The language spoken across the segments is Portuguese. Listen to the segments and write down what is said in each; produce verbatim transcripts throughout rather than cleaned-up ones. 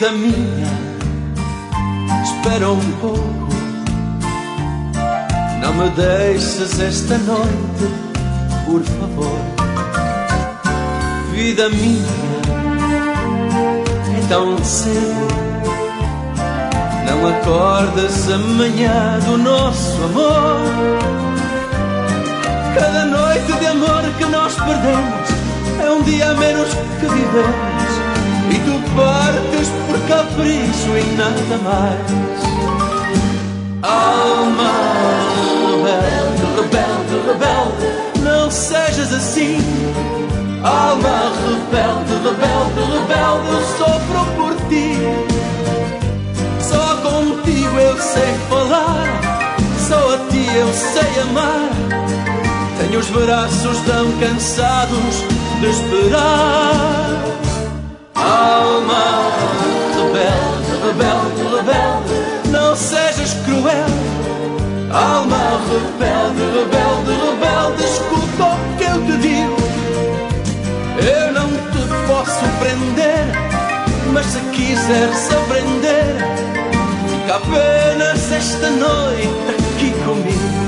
Vida minha, espera um pouco, não me deixes esta noite, por favor. Vida minha, é tão cedo, não acordas amanhã do nosso amor. Cada noite de amor que nós perdemos é um dia a menos que vivemos, e tu partes por capricho e nada mais. Alma rebelde, rebelde, rebelde, não sejas assim. Alma rebelde, rebelde, rebelde, eu sofro por ti. Só contigo eu sei falar, só a ti eu sei amar. Tenho os braços tão cansados de esperar. Alma rebelde, rebelde, rebelde, não sejas cruel. Alma rebelde, rebelde, rebelde, escuta o que eu te digo. Eu não te posso prender, mas se quiseres aprender, fica apenas esta noite aqui comigo.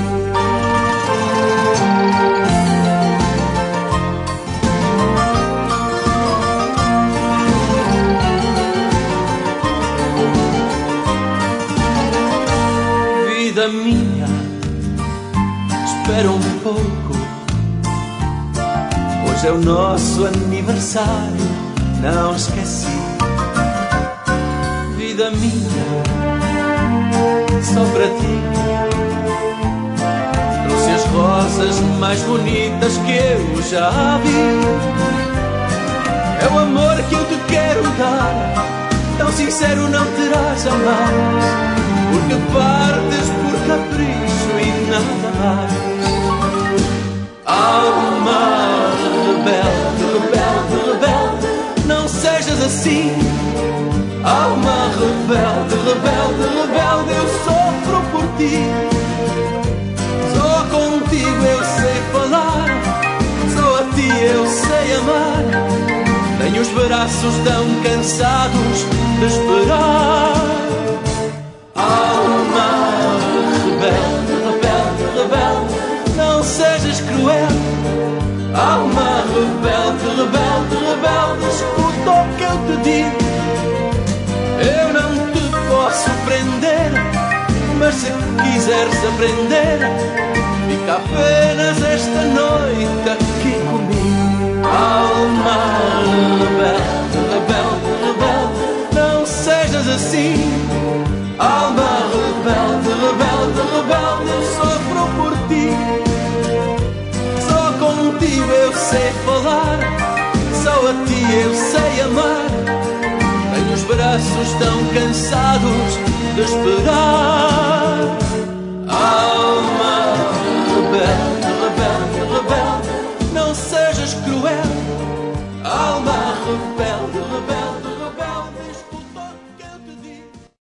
Vida minha, espera um pouco, hoje é o nosso aniversário, não esqueci. Vida minha, só para ti trouxe as rosas mais bonitas que eu já vi. É o amor que eu te quero dar, tão sincero não terás jamais, porque partes por capricho e nada mais. Alma rebelde, rebelde, rebelde, não sejas assim. Alma rebelde, rebelde, rebelde, eu sofro por ti. Só contigo eu sei falar, só a ti eu sei amar. Tenho os braços tão cansados de esperar. Alma rebelde, rebelde, rebelde, não sejas cruel. Alma rebelde, rebelde, rebelde, escuta o que eu te digo. Eu não te posso prender, mas se quiseres aprender, fica apenas esta noite aqui comigo. Alma rebelde, rebelde, rebelde, não sejas assim. Alma rebelde, rebelde, rebelde, eu sofro por ti. Só contigo eu sei falar, só a ti eu sei amar. Tenho os braços tão cansados de esperar.